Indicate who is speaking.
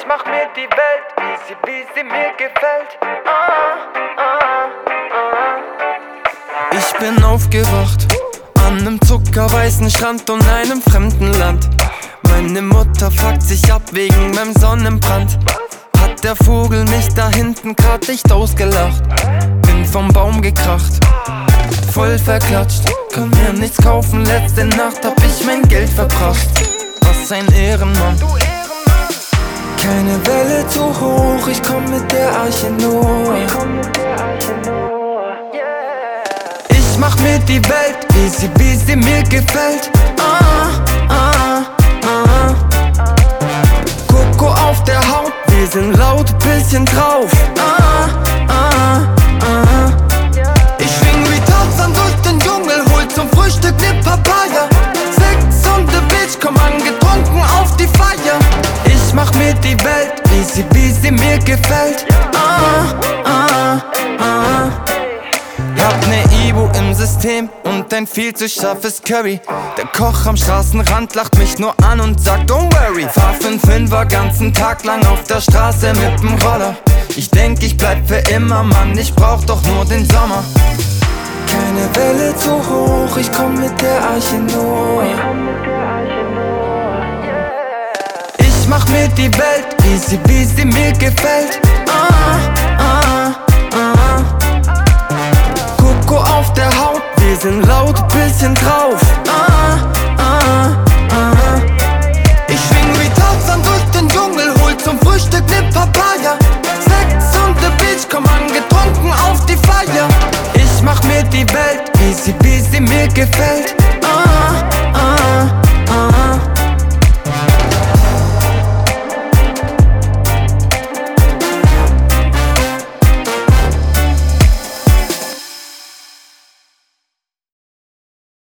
Speaker 1: mach mir die Welt, wie sie mir gefällt.
Speaker 2: Ich bin aufgewacht an einem zuckerweißen Strand und einem fremden Land. Meine Mutter fuckt sich ab wegen meinem Sonnenbrand. Hat der Vogel mich da hinten grad nicht ausgelacht? Bin vom Baum gekracht, voll verklatscht. Kann mir nichts kaufen, letzte Nacht hab ich mein Geld verbracht. Was ein Ehrenmann. Keine Welle zu hoch, ich komm mit der Arche Noah. Ich mach mir die Welt, wie sie mir gefällt. Coco auf der Haut, wir sind laut, bisschen drauf. Ich schwing wie Tarzan durch den Dschungel, hol zum Frühstück ne Papaya. Sex und the Bitch, komm angetrunken auf die Feier. Ich mach mir die Welt, wie sie mir gefällt. Hab ne Ibu im System und ein viel zu scharfes Curry. Der Koch am Straßenrand lacht mich nur an und sagt don't worry. Fahr 5-5er ganzen Tag lang auf der Straße mit'm Roller. Ich denk, ich bleib für immer, Mann, ich brauch doch nur den Sommer. Keine Welle zu hoch, ich komm mit der Arche Noah. Ich mach mir die Welt, wie sie mir gefällt. Coco auf der Haut, wir sind laut, bisschen drauf. Ich schwing wie Tarzan durch den Dschungel, hol zum Frühstück ne Papaya. Sex und the Bitch, komm angetrunken auf die Feier. Ich mach mir die Welt, wie sie mir gefällt.